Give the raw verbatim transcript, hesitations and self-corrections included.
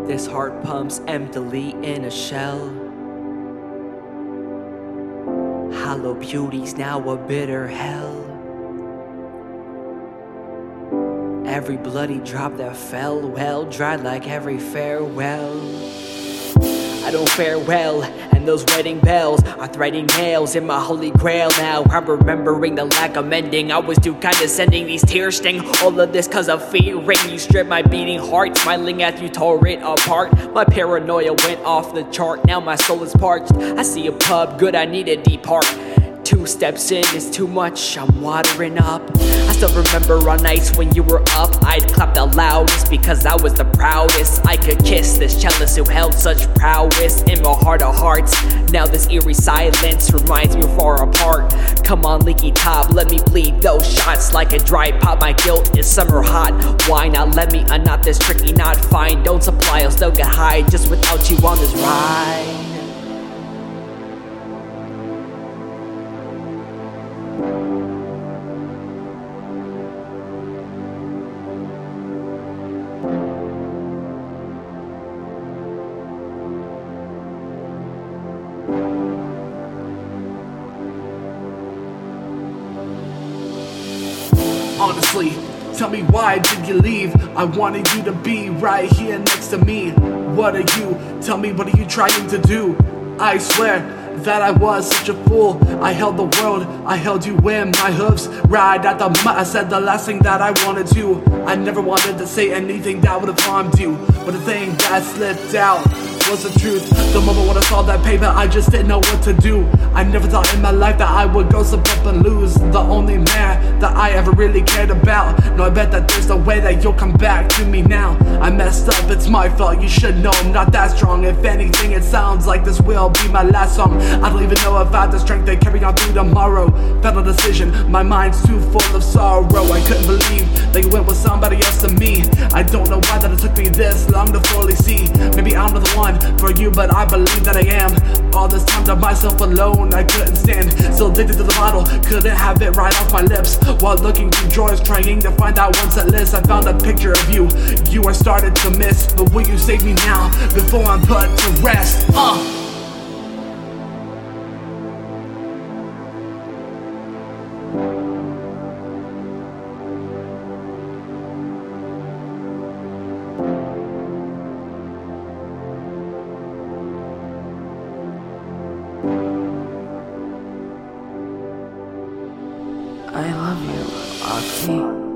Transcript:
This heart pumps emptily in a shell. Hollow beauty's now a bitter hell. Every bloody drop that fell, well, dried like every farewell. I don't fare well, and those wedding bells are threading nails in my holy grail. Now I'm remembering the lack of mending. I was too condescending, these tears sting. All of this cause of fearing you stripped my beating heart, smiling as you tore it apart. My paranoia went off the chart, now my soul is parched. I see a pub, good, I need to depart. Two steps in is too much, I'm watering up. I still remember on nights when you were up, I'd clap the loudest because I was the proudest. I could kiss this cellist who held such prowess in my heart of hearts. Now this eerie silence reminds me we're far apart. Come on, leaky top, let me bleed those shots like a dry pop. My guilt is summer hot. Why not let me unknot this tricky knot? Fine, don't supply, I'll still get high just without you on this ride. Honestly, tell me, why did you leave? I wanted you to be right here next to me. What are you? Tell me, what are you trying to do? I swear that I was such a fool. I held the world, I held you in my hoofs. Right at the moment I said the last thing that I wanted to. I never wanted to say anything that would have harmed you, but the thing that slipped out was the truth. The moment when I saw that paper, I just didn't know what to do. I never thought in my life that I would go slip up and lose the only man that I ever really cared about. No, I bet that there's no way that you'll come back to me now. I messed up, it's my fault, you should know I'm not that strong. If anything, it sounds like this will be my last song. I don't even know if I have the strength to carry on through tomorrow. Final decision, my mind's too full of sorrow. I couldn't believe that you went with somebody else to me. I don't know why that it took me this long to fully see. Maybe I'm not the one for you, but I believe that I am. All this time to myself alone, I couldn't stand. Still addicted to the bottle, couldn't have it right off my lips. While looking through drawers, trying to find that one set list, I found a picture of you. You are started to miss, but will you save me now before I'm put to rest? Uh. I love you, Octi.